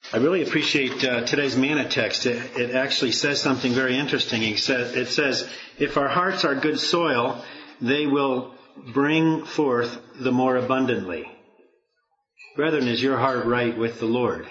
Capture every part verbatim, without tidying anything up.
I really appreciate uh, today's manna text. It, it actually says something very interesting. It says, it says, if our hearts are good soil, they will bring forth the more abundantly. Brethren, is your heart right with the Lord?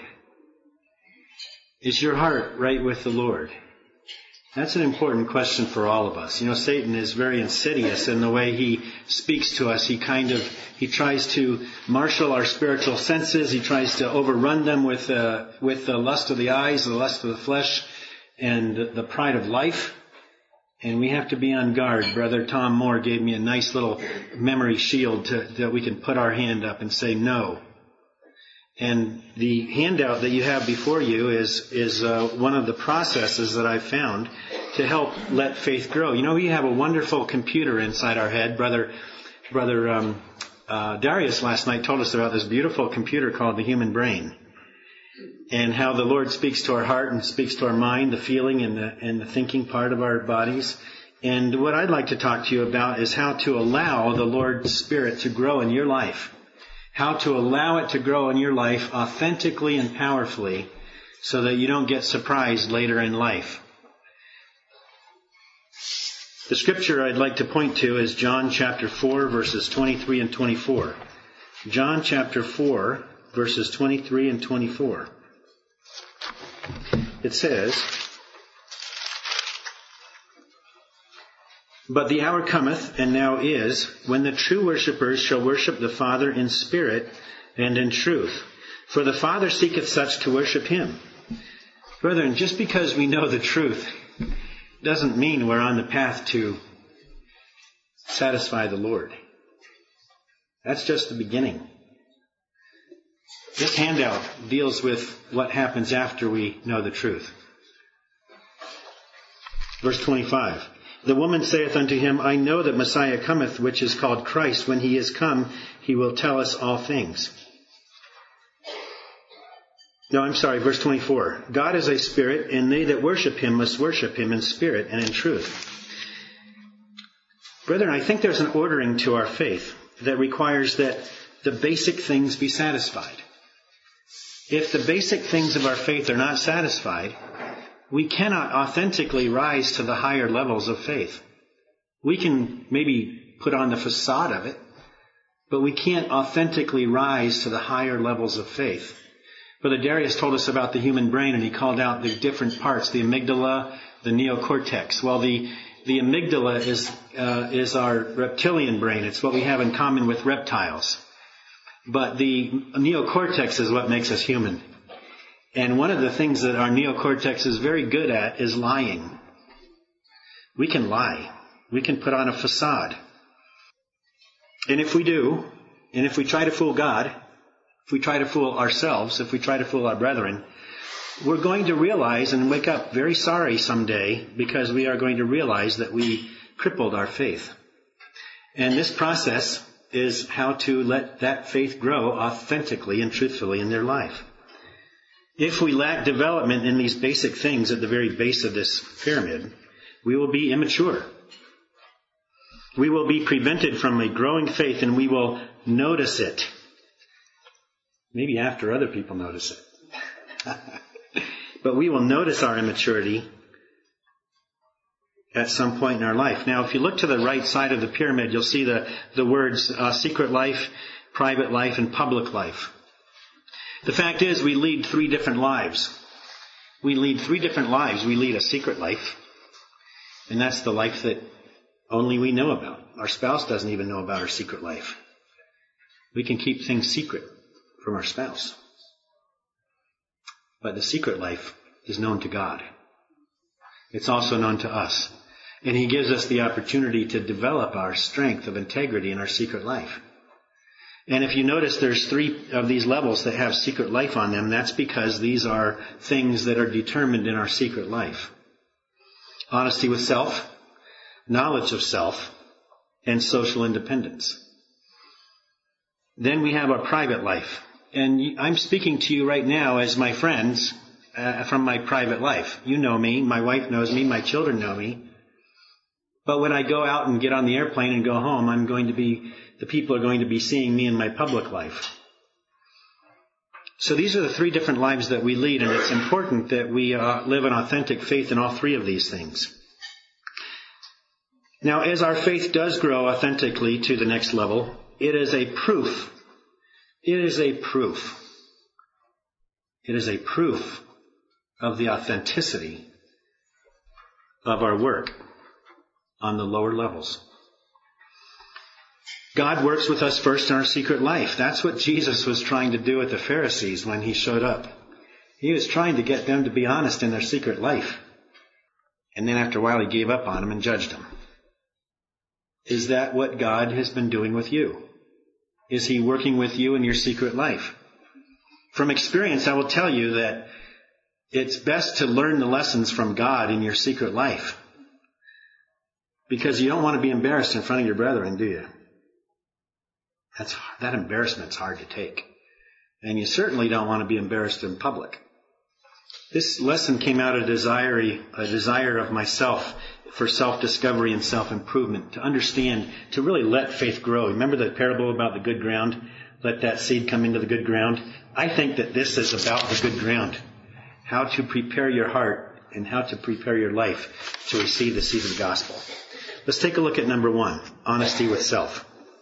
Is your heart right with the Lord? That's an important question for all of us. You know, Satan is very insidious in the way he speaks to us. He kind of, he tries to marshal our spiritual senses. He tries to overrun them with, uh, with the lust of the eyes, the lust of the flesh, and the pride of life. And we have to be on guard. Brother Tom Moore gave me a nice little memory shield to, that we can put our hand up and say no. And the handout that you have before you is is uh, one of the processes that I've found to help let faith grow. You know, we have a wonderful computer inside our head. Brother Brother um, uh, Darius last night told us about this beautiful computer called the human brain, and how the Lord speaks to our heart and speaks to our mind, the feeling and the and the thinking part of our bodies. And what I'd like to talk to you about is how to allow the Lord's Spirit to grow in your life. How to allow it to grow in your life authentically and powerfully so that you don't get surprised later in life. The scripture I'd like to point to is John chapter four, verses twenty-three and twenty-four. John chapter four, verses twenty-three and twenty-four. It says, "But the hour cometh, and now is, when the true worshippers shall worship the Father in spirit and in truth. For the Father seeketh such to worship him." Brethren, just because we know the truth doesn't mean we're on the path to satisfy the Lord. That's just the beginning. This handout deals with what happens after we know the truth. Verse twenty-five. "The woman saith unto him, I know that Messiah cometh, which is called Christ. When he is come, he will tell us all things." No, I'm sorry, verse twenty-four. "God is a spirit, and they that worship him must worship him in spirit and in truth." Brethren, I think there's an ordering to our faith that requires that the basic things be satisfied. If the basic things of our faith are not satisfied, we cannot authentically rise to the higher levels of faith. We can maybe put on the facade of it, but we can't authentically rise to the higher levels of faith. Brother Darius told us about the human brain, and he called out the different parts, the amygdala, the neocortex. Well, the, the amygdala is, uh, is our reptilian brain. It's what we have in common with reptiles. But the neocortex is what makes us human. And one of the things that our neocortex is very good at is lying. We can lie. We can put on a facade. And if we do, and if we try to fool God, if we try to fool ourselves, if we try to fool our brethren, we're going to realize and wake up very sorry someday, because we are going to realize that we crippled our faith. And this process is how to let that faith grow authentically and truthfully in their life. If we lack development in these basic things at the very base of this pyramid, we will be immature. We will be prevented from a growing faith, and we will notice it. Maybe after other people notice it. But we will notice our immaturity at some point in our life. Now, if you look to the right side of the pyramid, you'll see the, the words uh, secret life, private life, and public life. The fact is, we lead three different lives. We lead three different lives. We lead a secret life, and that's the life that only we know about. Our spouse doesn't even know about our secret life. We can keep things secret from our spouse. But the secret life is known to God. It's also known to us. And He gives us the opportunity to develop our strength of integrity in our secret life. And if you notice, there's three of these levels that have secret life on them. That's because these are things that are determined in our secret life. Honesty with self, knowledge of self, and social independence. Then we have our private life. And I'm speaking to you right now as my friends uh, from my private life. You know me, my wife knows me, my children know me. But when I go out and get on the airplane and go home, I'm going to be, the people are going to be seeing me in my public life. So these are the three different lives that we lead, and it's important that we uh, live an authentic faith in all three of these things. Now, as our faith does grow authentically to the next level, it is a proof. It is a proof. It is a proof of the authenticity of our work on the lower levels. God works with us first in our secret life. That's what Jesus was trying to do with the Pharisees when he showed up. He was trying to get them to be honest in their secret life. And then after a while he gave up on them and judged them. Is that what God has been doing with you? Is he working with you in your secret life? From experience, I will tell you that it's best to learn the lessons from God in your secret life. Because you don't want to be embarrassed in front of your brethren, do you? That's, that embarrassment's hard to take. And you certainly don't want to be embarrassed in public. This lesson came out of a desire, a desire of myself for self-discovery and self-improvement, to understand, to really let faith grow. Remember the parable about the good ground? Let that seed come into the good ground. I think that this is about the good ground. How to prepare your heart and how to prepare your life to receive the seed of the gospel. Let's take a look at number one, honesty with self.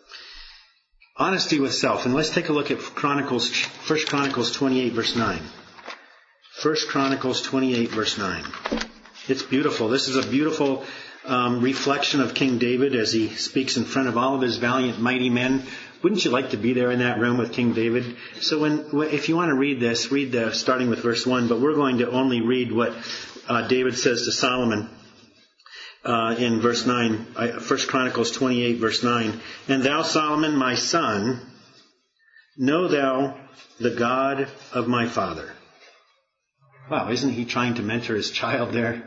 Honesty with self. And let's take a look at Chronicles, First Chronicles twenty-eight, verse nine. First Chronicles twenty-eight, verse nine. It's beautiful. This is a beautiful um, reflection of King David as he speaks in front of all of his valiant, mighty men. Wouldn't you like to be there in that room with King David? So when, if you want to read this, read the, starting with verse one, but we're going to only read what uh, David says to Solomon. Uh, in verse nine, First Chronicles twenty-eight, verse nine. And thou, Solomon, my son, know thou the God of my father. Wow, isn't he trying to mentor his child there?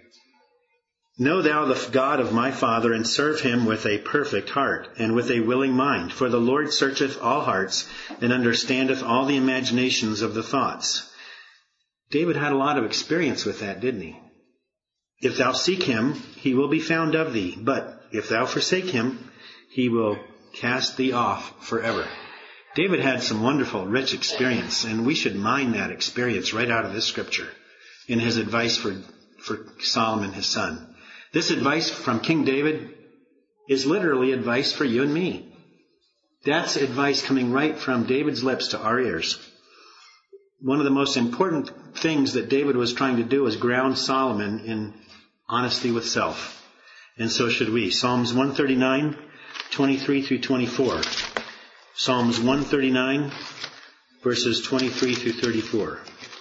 Know thou the God of my father, and serve him with a perfect heart, and with a willing mind. For the Lord searcheth all hearts, and understandeth all the imaginations of the thoughts. David had a lot of experience with that, didn't he? If thou seek him, he will be found of thee. But if thou forsake him, he will cast thee off forever. David had some wonderful, rich experience, and we should mine that experience right out of this scripture in his advice for, for Solomon, his son. This advice from King David is literally advice for you and me. That's advice coming right from David's lips to our ears. One of the most important things that David was trying to do was ground Solomon in honesty with self. And so should we. Psalms one thirty-nine, twenty-three through twenty-four. Psalms one thirty-nine, verses twenty-three through thirty-four.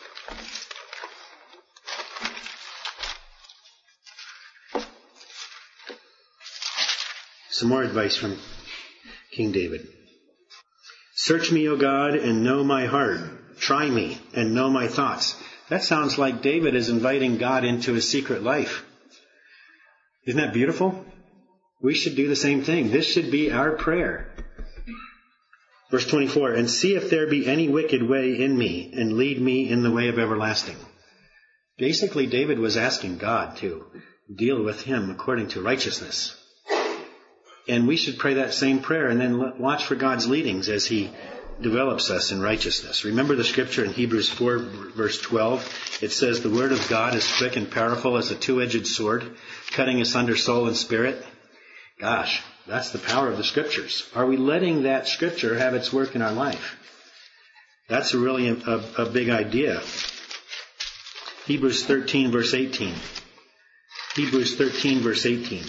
Some more advice from King David. Search me, O God, and know my heart. Try me and know my thoughts. That sounds like David is inviting God into his secret life. Isn't that beautiful? We should do the same thing. This should be our prayer. Verse twenty-four, and see if there be any wicked way in me, and lead me in the way of everlasting. Basically, David was asking God to deal with him according to righteousness. And we should pray that same prayer and then watch for God's leadings as he develops us in righteousness. Remember the scripture in Hebrews four, verse twelve. It says, the word of God is quick and powerful as a two-edged sword, cutting asunder soul and spirit. Gosh, that's the power of the scriptures. Are we letting that scripture have its work in our life? That's a really a, a, a big idea. Hebrews thirteen, verse eighteen. Hebrews thirteen, verse eighteen.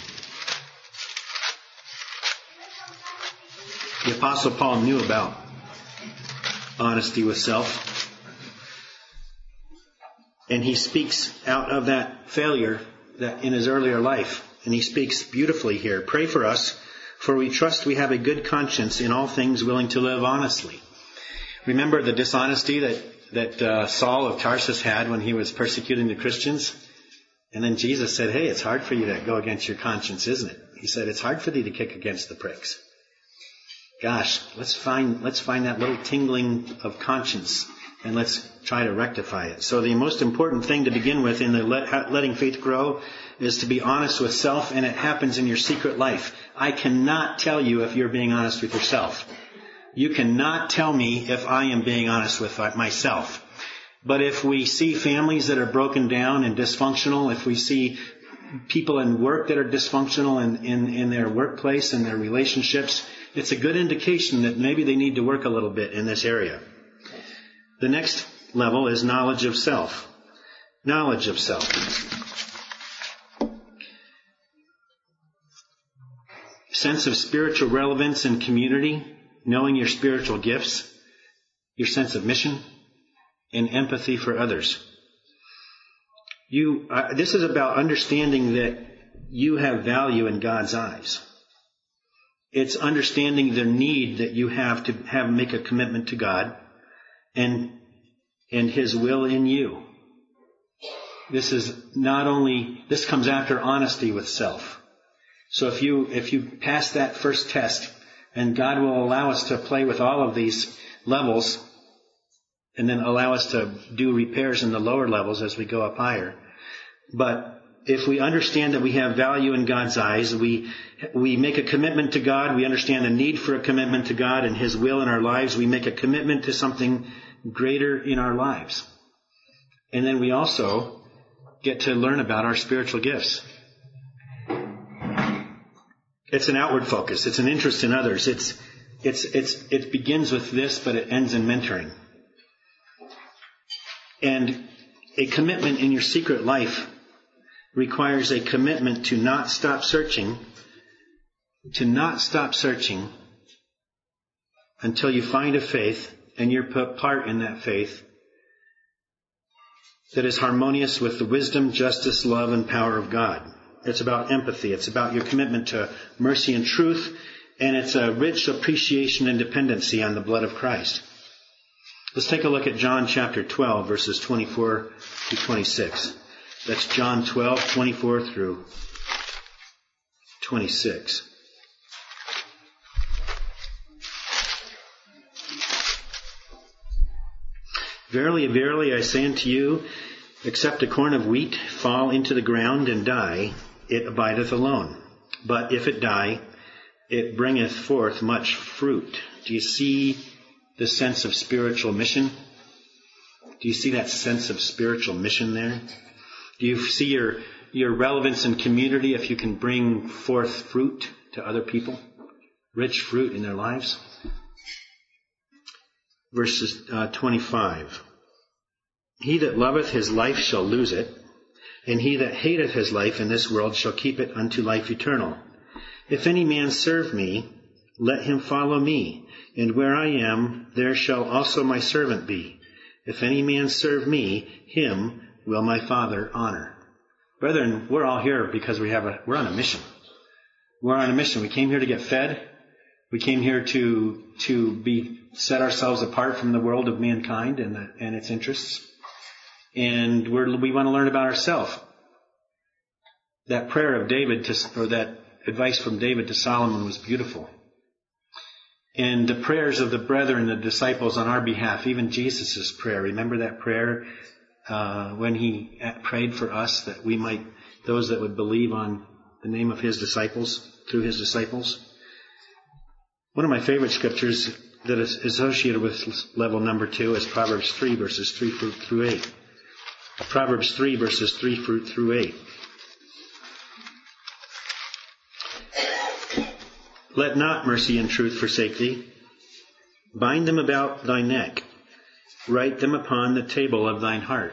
The Apostle Paul knew about honesty with self. And he speaks out of that failure that in his earlier life. And he speaks beautifully here. Pray for us, for we trust we have a good conscience in all things, willing to live honestly. Remember the dishonesty that, that uh, Saul of Tarsus had when he was persecuting the Christians? And then Jesus said, hey, it's hard for you to go against your conscience, isn't it? He said, it's hard for thee to kick against the pricks. Gosh, let's find let's find that little tingling of conscience and let's try to rectify it. So the most important thing to begin with in the let, letting faith grow is to be honest with self, and it happens in your secret life. I cannot tell you if you're being honest with yourself. You cannot tell me if I am being honest with myself. But if we see families that are broken down and dysfunctional, if we see people in work that are dysfunctional in, in, in their workplace and their relationships, it's a good indication that maybe they need to work a little bit in this area. The next level is knowledge of self. Knowledge of self. Sense of spiritual relevance and community, knowing your spiritual gifts, your sense of mission, and empathy for others. You, uh, this is about understanding that you have value in God's eyes. It's understanding the need that you have to have make a commitment to God and and His will in you. This is not only, this comes after honesty with self. So if you, if you pass that first test, and God will allow us to play with all of these levels, and then allow us to do repairs in the lower levels as we go up higher. But if we understand that we have value in God's eyes, we, we make a commitment to God, we understand the need for a commitment to God and His will in our lives, we make a commitment to something greater in our lives. And then we also get to learn about our spiritual gifts. It's an outward focus. It's an interest in others. It's, it's, it's, it begins with this, but it ends in mentoring. And a commitment in your secret life requires a commitment to not stop searching, to not stop searching until you find a faith and you're put part in that faith that is harmonious with the wisdom, justice, love, and power of God. It's about empathy. It's about your commitment to mercy and truth, and it's a rich appreciation and dependency on the blood of Christ. Let's take a look at John chapter twelve, verses twenty-four to twenty-six. That's John twelve, twenty-four through twenty-six. Verily, verily, I say unto you, except a corn of wheat fall into the ground and die, it abideth alone. But if it die, it bringeth forth much fruit. Do you see the sense of spiritual mission? Do you see that sense of spiritual mission there? Do you see your, your relevance in community if you can bring forth fruit to other people? Rich fruit in their lives? Verses uh, twenty-five. He that loveth his life shall lose it, and he that hateth his life in this world shall keep it unto life eternal. If any man serve me, let him follow me, and where I am, there shall also my servant be. If any man serve me, him will my Father honor. Brethren, we're all here because we have a, we're on a mission. We're on a mission. We came here to get fed. We came here to, to be, set ourselves apart from the world of mankind and, the, and its interests. And we're, we want to learn about ourselves. That prayer of David to, or that advice from David to Solomon was beautiful. And the prayers of the brethren, the disciples on our behalf, even Jesus' prayer. Remember that prayer uh, when he prayed for us that we might, those that would believe on the name of his disciples, through his disciples. One of my favorite scriptures that is associated with level number two is Proverbs three, verses three through eight. Proverbs three, verses three through eight. Let not mercy and truth forsake thee. Bind them about thy neck. Write them upon the table of thine heart.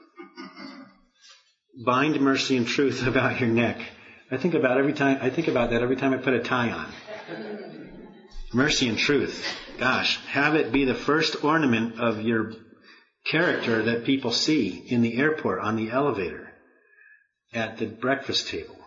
Bind mercy and truth about your neck. I think about every time. I think about that every time I put a tie on. Mercy and truth. Gosh, have it be the first ornament of your character that people see in the airport, on the elevator, at the breakfast table,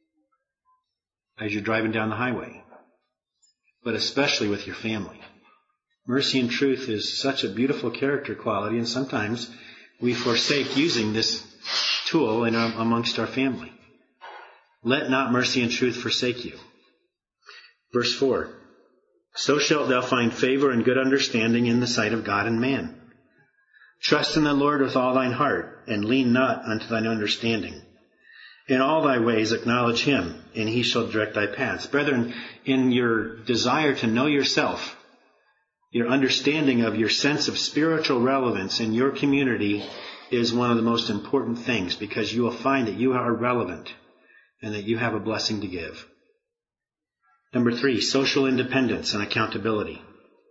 as you're driving down the highway, but especially with your family. Mercy and truth is such a beautiful character quality, and sometimes we forsake using this tool in our, amongst our family. Let not mercy and truth forsake you. Verse four. So shalt thou find favor and good understanding in the sight of God and man. Trust in the Lord with all thine heart, and lean not unto thine understanding. In all thy ways acknowledge him, and he shall direct thy paths. Brethren, in your desire to know yourself, your understanding of your sense of spiritual relevance in your community is one of the most important things, because you will find that you are relevant and that you have a blessing to give. Number three, social independence and accountability.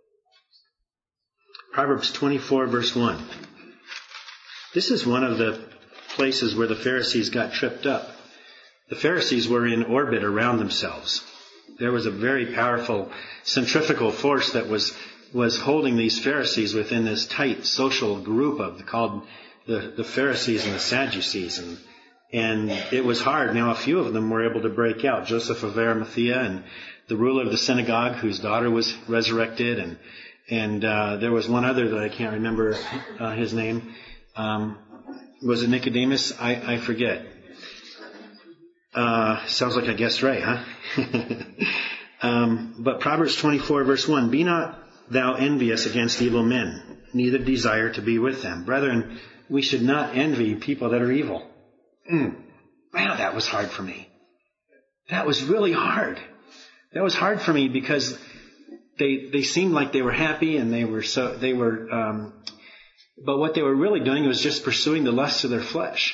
Proverbs twenty-four, verse one. This is one of the places where the Pharisees got tripped up. The Pharisees were in orbit around themselves. There was a very powerful centrifugal force that was was holding these Pharisees within this tight social group of called the, the Pharisees and the Sadducees, and and it was hard. Now, a few of them were able to break out. Joseph of Arimathea and the ruler of the synagogue, whose daughter was resurrected, and and uh, there was one other that I can't remember uh, his name. Um, was it Nicodemus? I, I forget. Uh, sounds like I guessed right, huh? um, but Proverbs twenty-four, verse one, be not thou envious against evil men, neither desire to be with them. Brethren, we should not envy people that are evil. Mm. Man, that was hard for me. That was really hard. That was hard for me because they they seemed like they were happy and they were so they were um, but what they were really doing was just pursuing the lusts of their flesh.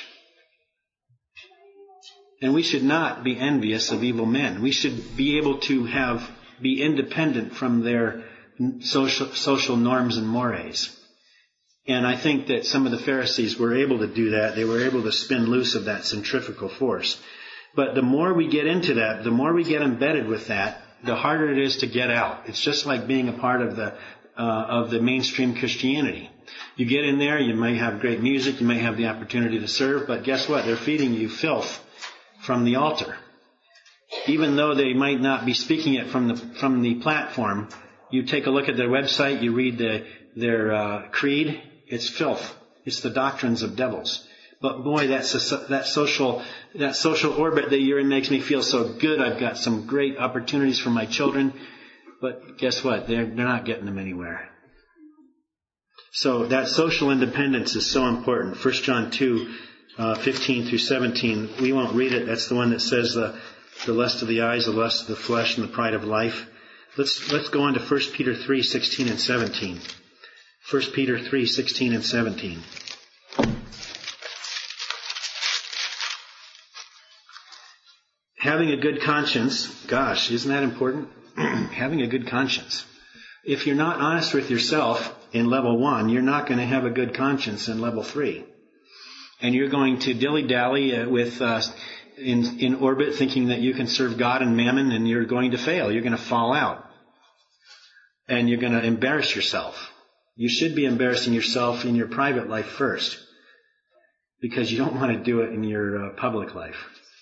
And we should not be envious of evil men. We should be able to have be independent from their social social norms and mores. And I think that some of the Pharisees were able to do that. They were able to spin loose of that centrifugal force. But the more we get into that, the more we get embedded with that, the harder it is to get out. It's just like being a part of the uh, of the mainstream Christianity. You get in there, you may have great music, you may have the opportunity to serve, but guess what? They're feeding you filth from the altar. Even though they might not be speaking it from the from the platform, you take a look at their website, you read the, their uh, creed, it's filth. It's the doctrines of devils. But boy, that's a, that social that social orbit that you're in makes me feel so good. I've got some great opportunities for my children, but guess what? They're they're not getting them anywhere. So that social independence is so important. First John two, uh, fifteen through seventeen. We won't read it. That's the one that says the the lust of the eyes, the lust of the flesh, and the pride of life. Let's let's go on to First Peter three, sixteen and seventeen. First Peter three, sixteen and seventeen. Having a good conscience, gosh, isn't that important? Having a good conscience. If you're not honest with yourself in level one, you're not going to have a good conscience in level three. And you're going to dilly-dally uh, with uh, in, in orbit thinking that you can serve God and mammon, and you're going to fail. You're going to fall out. And you're going to embarrass yourself. You should be embarrassing yourself in your private life first, because you don't want to do it in your uh, public life.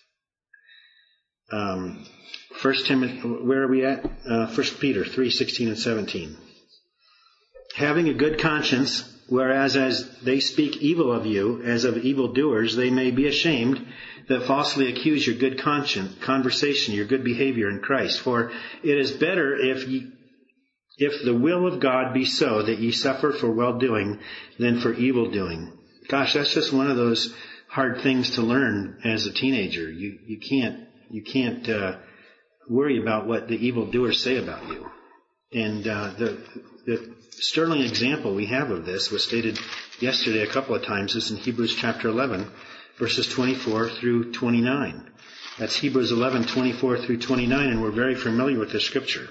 Um, First Timothy, where are we at? Uh, First Peter three, sixteen and seventeen. Having a good conscience, whereas as they speak evil of you, as of evildoers, they may be ashamed that falsely accuse your good conscience, conversation, your good behavior in Christ. For it is better if ye, if the will of God be so that ye suffer for well-doing than for evil-doing. Gosh, that's just one of those hard things to learn as a teenager. You you can't you can't uh, worry about what the evildoers say about you. And uh, the the sterling example we have of this was stated yesterday a couple of times. Is in Hebrews chapter eleven, verses twenty-four through twenty-nine. That's Hebrews eleven, twenty-four through twenty-nine, and we're very familiar with this scripture.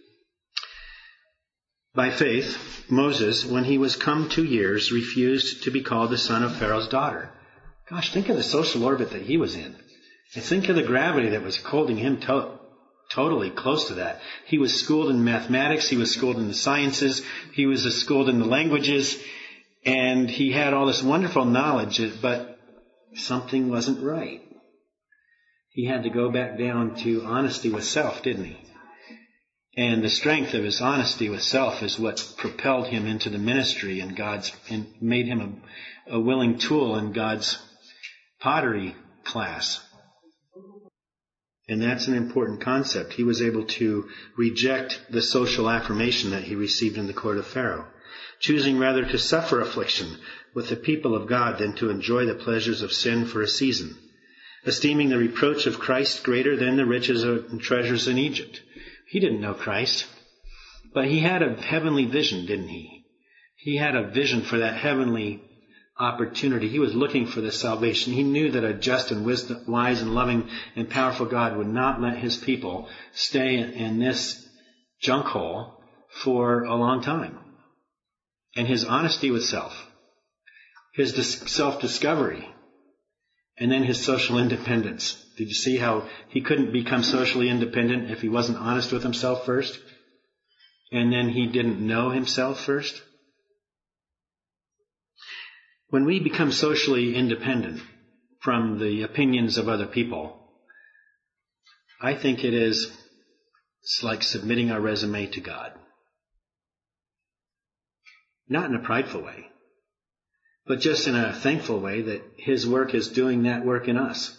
By faith, Moses, when he was come two years, refused to be called the son of Pharaoh's daughter. Gosh, think of the social orbit that he was in. And think of the gravity that was holding him to- totally close to that. He was schooled in mathematics. He was schooled in the sciences. He was schooled in the languages. And he had all this wonderful knowledge, but something wasn't right. He had to go back down to honesty with self, didn't he? And the strength of his honesty with self is what propelled him into the ministry and God's, and made him a, a willing tool in God's pottery class. And that's an important concept. He was able to reject the social affirmation that he received in the court of Pharaoh, choosing rather to suffer affliction with the people of God than to enjoy the pleasures of sin for a season, esteeming the reproach of Christ greater than the riches and treasures in Egypt. He didn't know Christ. But he had a heavenly vision, didn't he? He had a vision for that heavenly opportunity. He was looking for this salvation. He knew that a just and wisdom, wise and loving and powerful God would not let his people stay in this junk hole for a long time. And his honesty with self, his dis- self-discovery, and then his social independence. Did you see how he couldn't become socially independent if he wasn't honest with himself first? And then he didn't know himself first? When we become socially independent from the opinions of other people, I think it is it's like submitting our resume to God. Not in a prideful way, but just in a thankful way that his work is doing that work in us.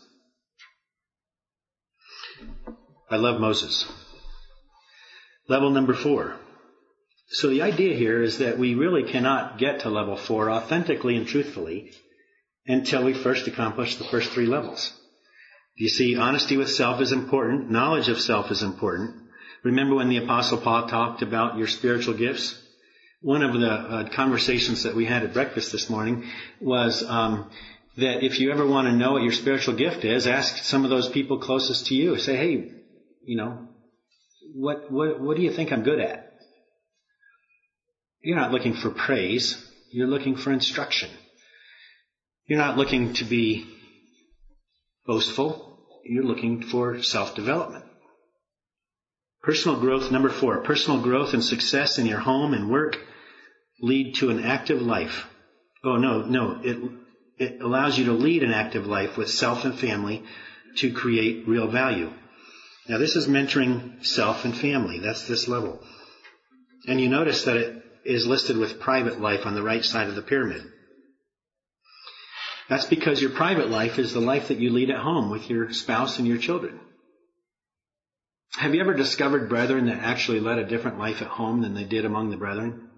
I love Moses. Level number four. So the idea here is that we really cannot get to level four authentically and truthfully until we first accomplish the first three levels. You see, honesty with self is important. Knowledge of self is important. Remember when the Apostle Paul talked about your spiritual gifts? One of the uh, conversations that we had at breakfast this morning was um, that if you ever want to know what your spiritual gift is, ask some of those people closest to you. Say, hey, you know, what what what do you think I'm good at? You're not looking for praise. You're looking for instruction. You're not looking to be boastful. You're looking for self-development. Personal growth, number four. Personal growth and success in your home and work lead to an active life. Oh, no, no. It, it allows you to lead an active life with self and family to create real value. Now, this is mentoring self and family. That's this level. And you notice that it is listed with private life on the right side of the pyramid. That's because your private life is the life that you lead at home with your spouse and your children. Have you ever discovered brethren that actually led a different life at home than they did among the brethren?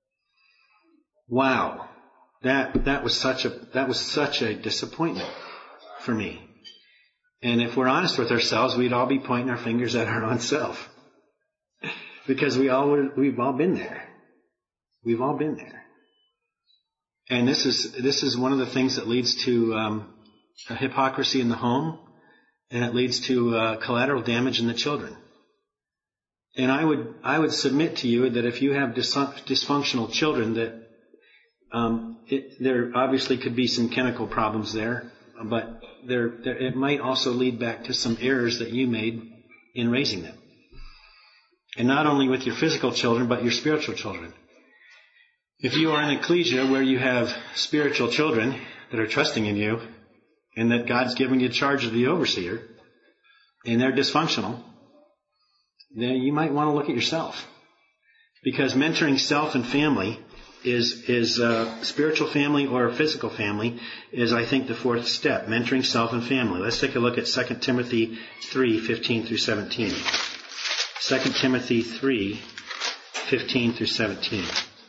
Wow. That that was such a that was such a disappointment for me. And if we're honest with ourselves, we'd all be pointing our fingers at our own self. Because we all were, we've all been there. We've all been there. And this is this is one of the things that leads to um, a hypocrisy in the home, and it leads to uh, collateral damage in the children. And I would I would submit to you that if you have dys- dysfunctional children, that um, it, there obviously could be some chemical problems there, but there, there it might also lead back to some errors that you made in raising them. And not only with your physical children, but your spiritual children. If you are in ecclesia where you have spiritual children that are trusting in you, and that God's given you charge of the overseer, and they're dysfunctional, then you might want to look at yourself. Because mentoring self and family is, is uh, spiritual family or physical family is, I think, the fourth step, mentoring self and family. Let's take a look at Second Timothy three, fifteen through seventeen. Second Timothy three, fifteen through seventeen.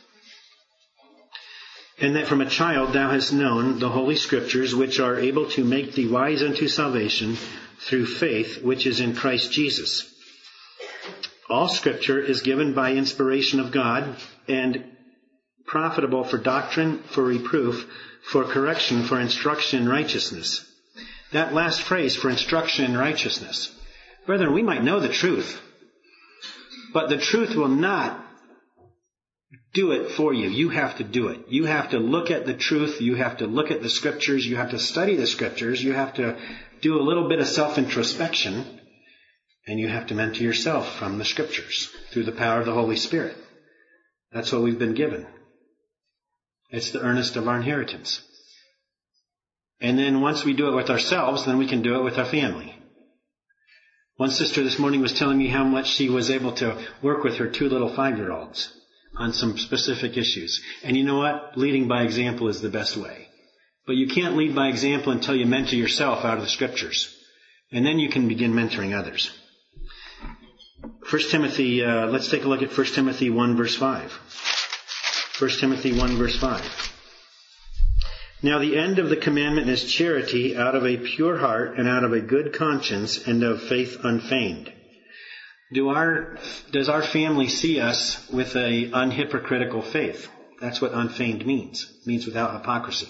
And that from a child thou hast known the holy scriptures, which are able to make thee wise unto salvation through faith which is in Christ Jesus. All scripture is given by inspiration of God and profitable for doctrine, for reproof, for correction, for instruction in righteousness. That last phrase, for instruction in righteousness. Brethren, we might know the truth, but the truth will not do it for you. You have to do it. You have to look at the truth. You have to look at the scriptures. You have to study the scriptures. You have to do a little bit of self-introspection. And you have to mentor yourself from the scriptures through the power of the Holy Spirit. That's what we've been given. It's the earnest of our inheritance. And then once we do it with ourselves, then we can do it with our family. One sister this morning was telling me how much she was able to work with her two little five-year-olds on some specific issues. And you know what? Leading by example is the best way. But you can't lead by example until you mentor yourself out of the scriptures. And then you can begin mentoring others. First Timothy, uh, let's take a look at First Timothy one verse five. First Timothy one verse five. Now the end of the commandment is charity out of a pure heart and out of a good conscience and of faith unfeigned. Do our, does our family see us with a unhypocritical faith? That's what unfeigned means. It means without hypocrisy.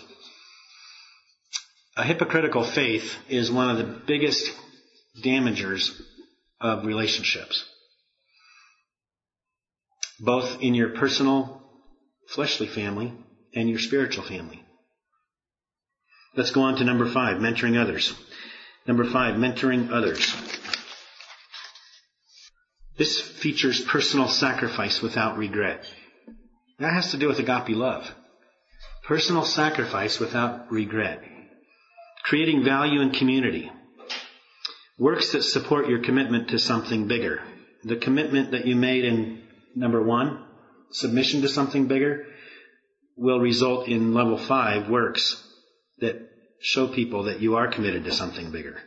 A hypocritical faith is one of the biggest damagers of relationships, both in your personal, fleshly family and your spiritual family. Let's go on to number five, mentoring others. Number five, mentoring others. This features personal sacrifice without regret. That has to do with agape love. Personal sacrifice without regret. Creating value in community. Works that support your commitment to something bigger. The commitment that you made in number one, submission to something bigger, will result in level five works that show people that you are committed to something bigger.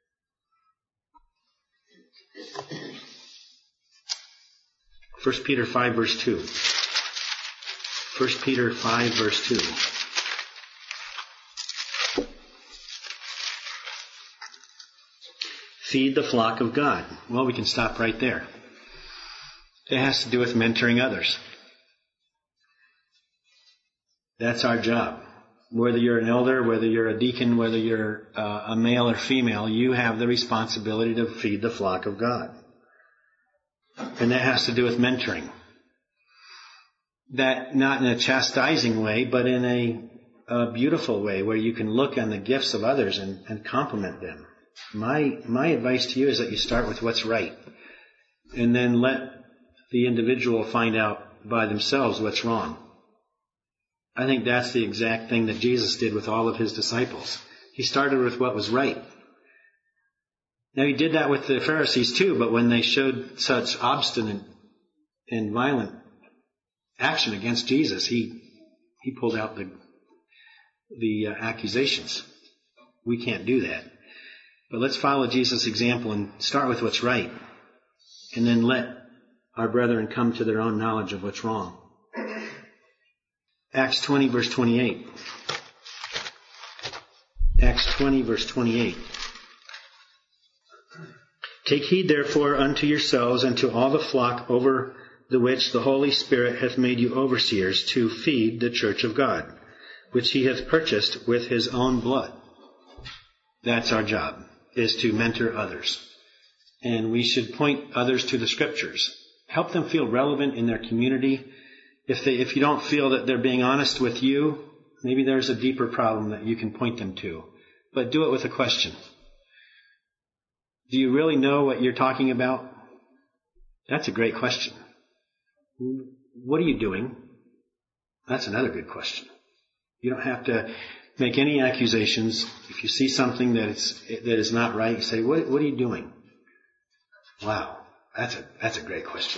First Peter five verse two. First Peter five verse two. Feed the flock of God. Well, we can stop right there. It has to do with mentoring others. That's our job. Whether you're an elder, whether you're a deacon, whether you're uh, a male or female, you have the responsibility to feed the flock of God. And that has to do with mentoring. That not in a chastising way, but in a, a beautiful way where you can look on the gifts of others and, and compliment them. My my advice to you is that you start with what's right, and then let the individual find out by themselves what's wrong. I think that's the exact thing that Jesus did with all of his disciples. He started with what was right. Now he did that with the Pharisees too, but when they showed such obstinate and violent action against Jesus, he he pulled out the the uh, accusations. We can't do that. But let's follow Jesus' example and start with what's right, and then let our brethren come to their own knowledge of what's wrong. Acts twenty verse twenty-eight. Acts twenty verse twenty-eight. Take heed therefore unto yourselves and to all the flock over the which the Holy Spirit hath made you overseers, to feed the church of God, which he hath purchased with his own blood. That's our job, is to mentor others. And we should point others to the scriptures. Help them feel relevant in their community. If they, if you don't feel that they're being honest with you, maybe there's a deeper problem that you can point them to. But do it with a question. Do you really know what you're talking about? That's a great question. What are you doing? That's another good question. You don't have to make any accusations. If you see something that is that is not right, you say, "What what are you doing?" Wow, that's a that's a great question.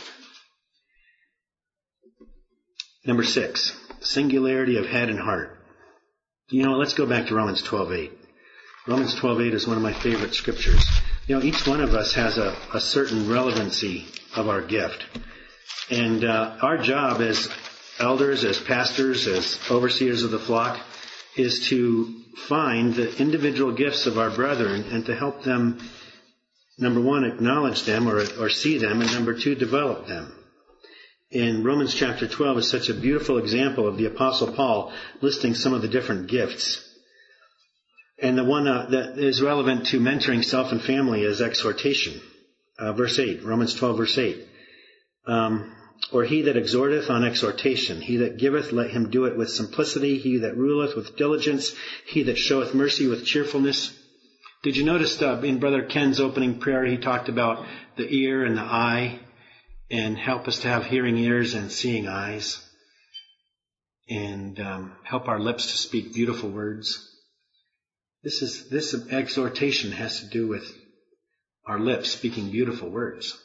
Number six, singularity of head and heart. You know, let's go back to Romans twelve eight. Romans twelve eight is one of my favorite scriptures. You know, each one of us has a, a certain relevancy of our gift. And uh, our job as elders, as pastors, as overseers of the flock, is to find the individual gifts of our brethren and to help them, number one, acknowledge them or, or see them, and number two, develop them. In Romans chapter twelve is such a beautiful example of the Apostle Paul listing some of the different gifts. And the one uh, that is relevant to mentoring self and family is exhortation. Uh, verse eight, Romans twelve, verse eight. Um, or he that exhorteth on exhortation, he that giveth, let him do it with simplicity, he that ruleth with diligence, he that showeth mercy with cheerfulness. Did you notice uh, in Brother Ken's opening prayer, he talked about the ear and the eye, and help us to have hearing ears and seeing eyes, and um, help our lips to speak beautiful words. This is this exhortation has to do with our lips speaking beautiful words.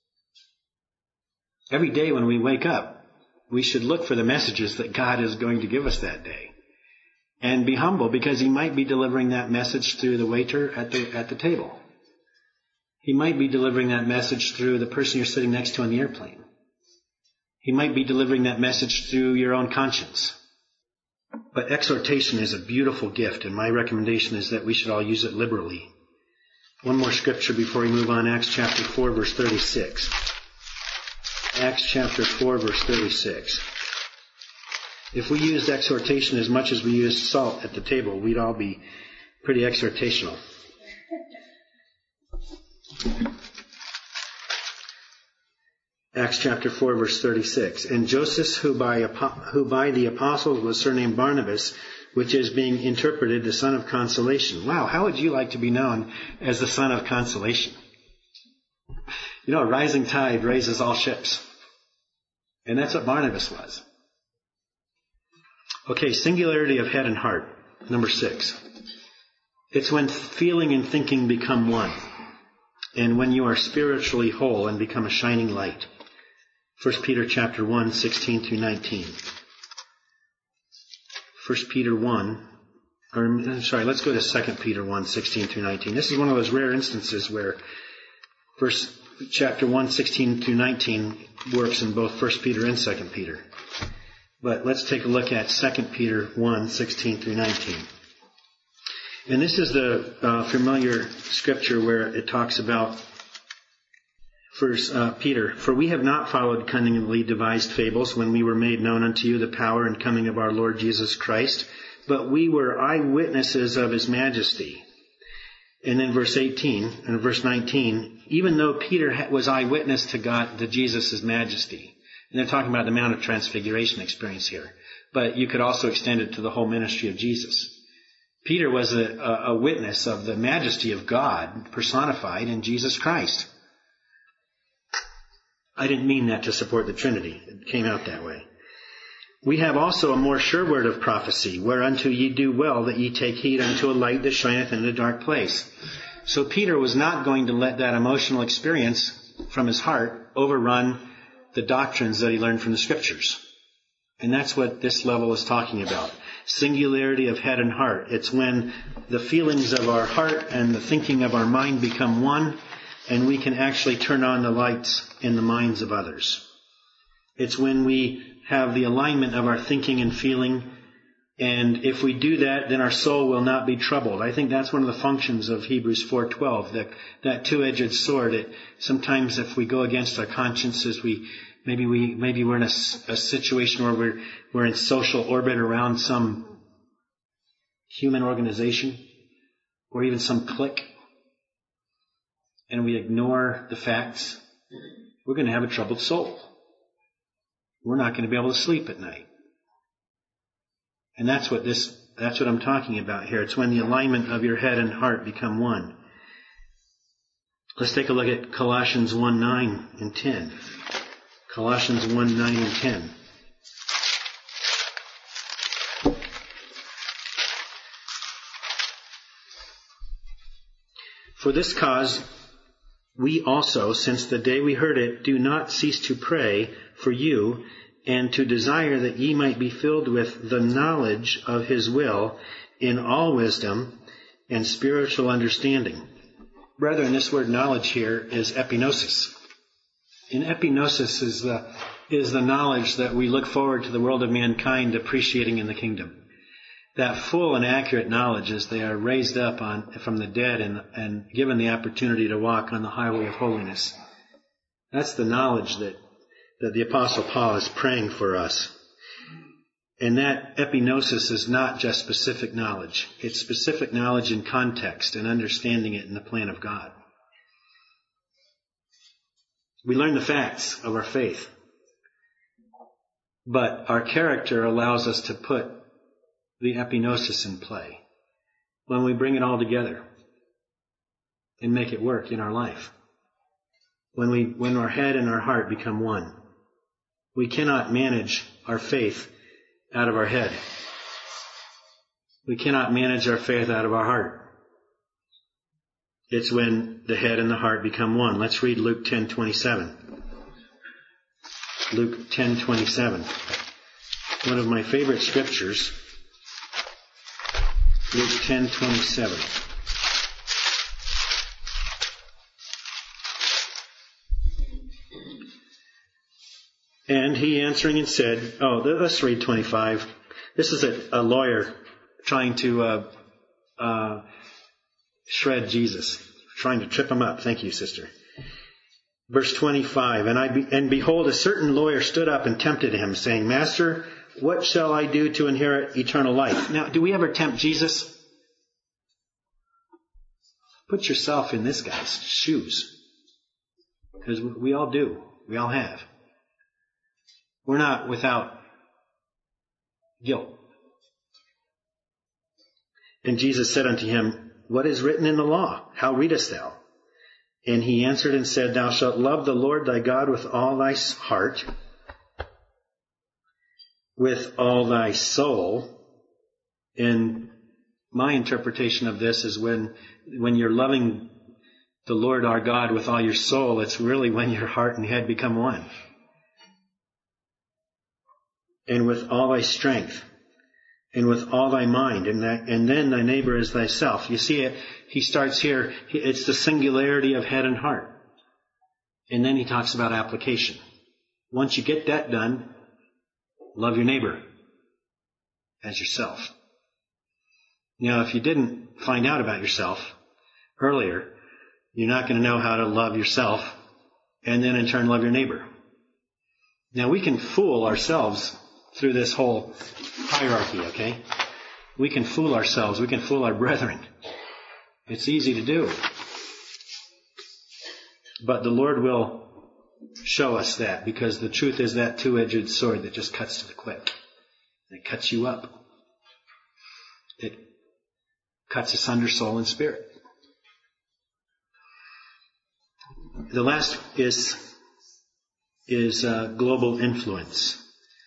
Every day when we wake up, we should look for the messages that God is going to give us that day. And be humble, because he might be delivering that message through the waiter at the at the table. He might be delivering that message through the person you're sitting next to on the airplane. He might be delivering that message through your own conscience. But exhortation is a beautiful gift, and my recommendation is that we should all use it liberally. One more scripture before we move on. Acts chapter four, verse thirty-six. Acts chapter four, verse thirty-six. If we used exhortation as much as we used salt at the table, we'd all be pretty exhortational. Acts chapter four, verse thirty-six. And Joseph, who by, who by the apostles was surnamed Barnabas, which is being interpreted the son of consolation. Wow, how would you like to be known as the son of consolation? You know, a rising tide raises all ships. And that's what Barnabas was. Okay, singularity of head and heart. Number six. It's when feeling and thinking become one. And when you are spiritually whole and become a shining light. First Peter chapter one, sixteen through nineteen. First Peter one, or I'm sorry, let's go to Second Peter one, sixteen through nineteen. This is one of those rare instances where First chapter one, sixteen through nineteen works in both First Peter and Second Peter. But let's take a look at Second Peter one, sixteen through nineteen. And this is the uh, familiar scripture where it talks about First uh, Peter, for we have not followed cunningly devised fables when we were made known unto you the power and coming of our Lord Jesus Christ, but we were eyewitnesses of his majesty. And then verse eighteen and verse nineteen, even though Peter was eyewitness to God, to Jesus' majesty, and they're talking about the Mount of Transfiguration experience here, but you could also extend it to the whole ministry of Jesus. Peter was a, a witness of the majesty of God personified in Jesus Christ. I didn't mean that to support the Trinity. It came out that way. We have also a more sure word of prophecy, whereunto ye do well that ye take heed unto a light that shineth in a dark place. So Peter was not going to let that emotional experience from his heart overrun the doctrines that he learned from the Scriptures. And that's what this level is talking about. Singularity of head and heart. It's when the feelings of our heart and the thinking of our mind become one, and we can actually turn on the lights in the minds of others. It's when we have the alignment of our thinking and feeling, and if we do that, then our soul will not be troubled. I think that's one of the functions of Hebrews four twelve, that, that two-edged sword. It, sometimes if we go against our consciences, we maybe we maybe we're in a, a situation where we're we're in social orbit around some human organization or even some clique, and we ignore the facts, we're going to have a troubled soul. We're not going to be able to sleep at night. And that's what this, that's what I'm talking about here. It's when the alignment of your head and heart become one. Let's take a look at Colossians one, nine and ten. Colossians one, nine and ten. For this cause, we also, since the day we heard it, do not cease to pray for you and to desire that ye might be filled with the knowledge of his will in all wisdom and spiritual understanding. Brethren, this word knowledge here is epignosis. And epignosis is the, is the knowledge that we look forward to the world of mankind appreciating in the kingdom. That full and accurate knowledge as they are raised up on, from the dead and, and given the opportunity to walk on the highway of holiness. That's the knowledge that, that the Apostle Paul is praying for us. And that epignosis is not just specific knowledge. It's specific knowledge in context and understanding it in the plan of God. We learn the facts of our faith. But our character allows us to put the epignosis in play when we bring it all together and make it work in our life. When we, when our head and our heart become one. We cannot manage our faith out of our head. We cannot manage our faith out of our heart. It's when the head and the heart become one. Let's read Luke ten twenty-seven. Luke ten twenty-seven. One of my favorite scriptures. Luke ten twenty-seven. And he answering and said, oh, let's read twenty-five. This is a, a lawyer trying to uh, uh, shred Jesus. trying to trip him up. Thank you, sister. Verse twenty-five, and I be, and behold, a certain lawyer stood up and tempted him, saying, Master, what shall I do to inherit eternal life? Now, do we ever tempt Jesus? Put yourself in this guy's shoes. Because we all do. We all have. We're not without guilt. And Jesus said unto him, What is written in the law? How readest thou? And he answered and said, Thou shalt love the Lord thy God with all thy heart, with all thy soul. And my interpretation of this is when, when you're loving the Lord our God with all your soul, it's really when your heart and head become one. And with all thy strength, and with all thy mind, and that, and then thy neighbor as thyself. You see it, he starts here, it's the singularity of head and heart. And then he talks about application. Once you get that done, love your neighbor as yourself. Now, if you didn't find out about yourself earlier, you're not going to know how to love yourself and then in turn love your neighbor. Now, we can fool ourselves through this whole hierarchy, okay? We can fool ourselves. We can fool our brethren. It's easy to do. But the Lord will show us that, because the truth is that two-edged sword that just cuts to the quick. It cuts you up. It cuts asunder soul and spirit. The last is, is uh, global influence.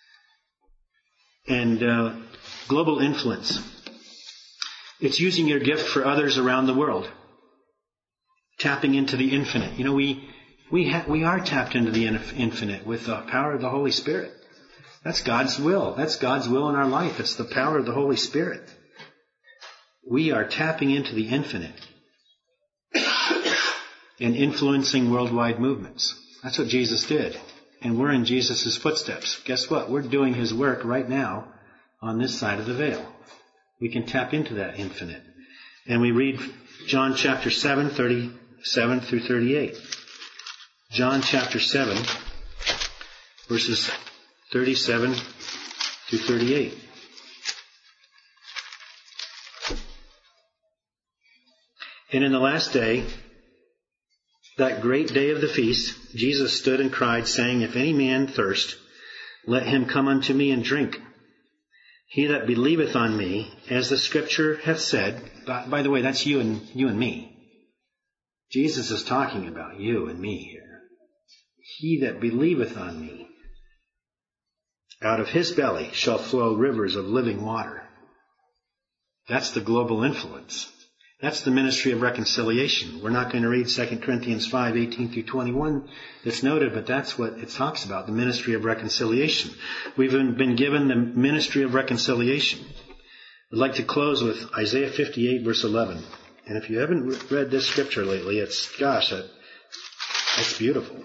And uh, global influence, it's using your gift for others around the world. Tapping into the infinite. You know, we we ha- we are tapped into the infinite with the power of the Holy Spirit. That's God's will. That's God's will in our life. It's the power of the Holy Spirit. We are tapping into the infinite and influencing worldwide movements. That's what Jesus did. And we're in Jesus' footsteps. Guess what? We're doing His work right now on this side of the veil. We can tap into that infinite. And we read John chapter seven, thirty-seven through thirty-eight. John chapter seven, verses thirty-seven through thirty-eight. And in the last day, that great day of the feast, Jesus stood and cried, saying, If any man thirst, let him come unto me and drink. He that believeth on me, as the Scripture hath said. By, by the way, that's you and you and me. Jesus is talking about you and me here. He that believeth on me, out of his belly shall flow rivers of living water. That's the global influence. That's the ministry of reconciliation. We're not going to read Second Corinthians five, eighteen through twenty-one that's noted, but that's what it talks about, the ministry of reconciliation. We've been given the ministry of reconciliation. I'd like to close with Isaiah fifty-eight, verse eleven. And if you haven't read this scripture lately, it's, gosh, that, that's beautiful.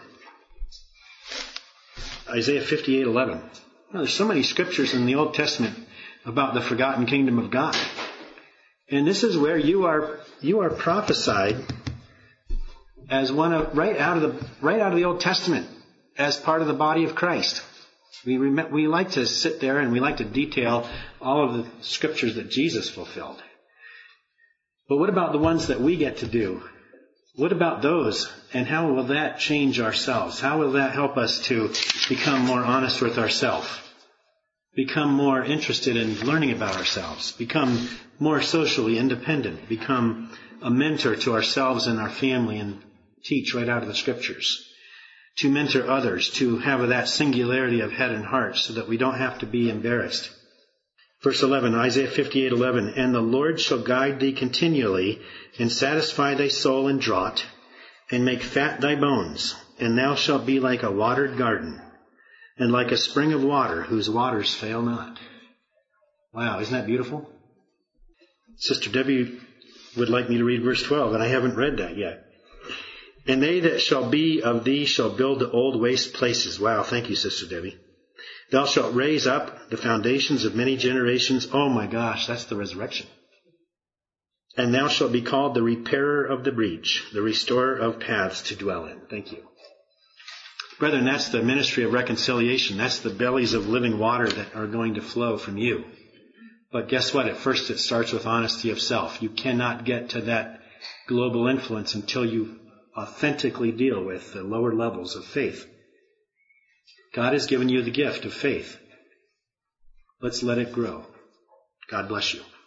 Isaiah fifty-eight, eleven. Well, there's so many scriptures in the Old Testament about the forgotten kingdom of God. And this is where you are you are prophesied as one of right out of the right out of the Old Testament as part of the body of Christ. We we like to sit there and we like to detail all of the scriptures that Jesus fulfilled. But what about the ones that we get to do? What about those? And how will that change ourselves? How will that help us to become more honest with ourselves? Become more interested in learning about ourselves, become more socially independent, become a mentor to ourselves and our family and teach right out of the Scriptures, to mentor others, to have that singularity of head and heart so that we don't have to be embarrassed. Verse eleven, Isaiah fifty-eight, eleven, And the Lord shall guide thee continually and satisfy thy soul in drought and make fat thy bones, and thou shalt be like a watered garden, and like a spring of water, whose waters fail not. Wow, isn't that beautiful? Sister Debbie would like me to read verse twelve, and I haven't read that yet. And they that shall be of thee shall build the old waste places. Wow, thank you, Sister Debbie. Thou shalt raise up the foundations of many generations. Oh my gosh, that's the resurrection. And thou shalt be called the repairer of the breach, the restorer of paths to dwell in. Thank you. Brethren, that's the ministry of reconciliation. That's the bellies of living water that are going to flow from you. But guess what? At first it starts with honesty of self. You cannot get to that global influence until you authentically deal with the lower levels of faith. God has given you the gift of faith. Let's let it grow. God bless you.